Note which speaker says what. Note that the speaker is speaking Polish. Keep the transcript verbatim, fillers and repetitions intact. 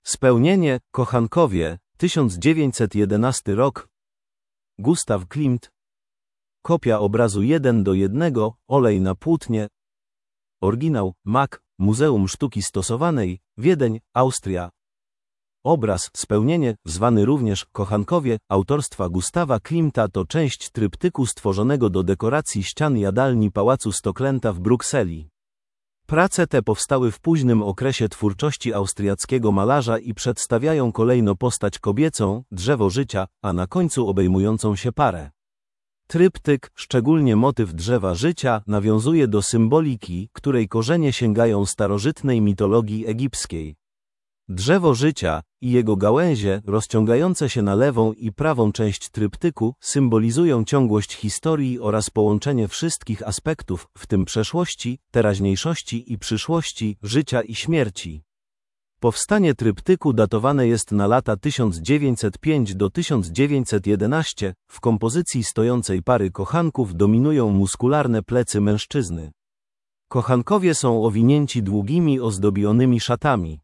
Speaker 1: Spełnienie, kochankowie, tysiąc dziewięćset jedenasty rok. Gustav Klimt. Kopia obrazu jeden do jednego, olej na płótnie. Oryginał, Mac, Muzeum Sztuki Stosowanej, Wiedeń, Austria. Obraz, spełnienie, zwany również Kochankowie, autorstwa Gustawa Klimta, to część tryptyku stworzonego do dekoracji ścian jadalni Pałacu Stocklenta w Brukseli. Prace te powstały w późnym okresie twórczości austriackiego malarza i przedstawiają kolejno postać kobiecą, drzewo życia, a na końcu obejmującą się parę. Tryptyk, szczególnie motyw drzewa życia, nawiązuje do symboliki, której korzenie sięgają starożytnej mitologii egipskiej. Drzewo życia i jego gałęzie, rozciągające się na lewą i prawą część tryptyku, symbolizują ciągłość historii oraz połączenie wszystkich aspektów, w tym przeszłości, teraźniejszości i przyszłości, życia i śmierci. Powstanie tryptyku datowane jest na lata tysiąc dziewięćset piąty do tysiąc dziewięćset jedenastego. W kompozycji stojącej pary kochanków dominują muskularne plecy mężczyzny. Kochankowie są owinięci długimi ozdobionymi szatami.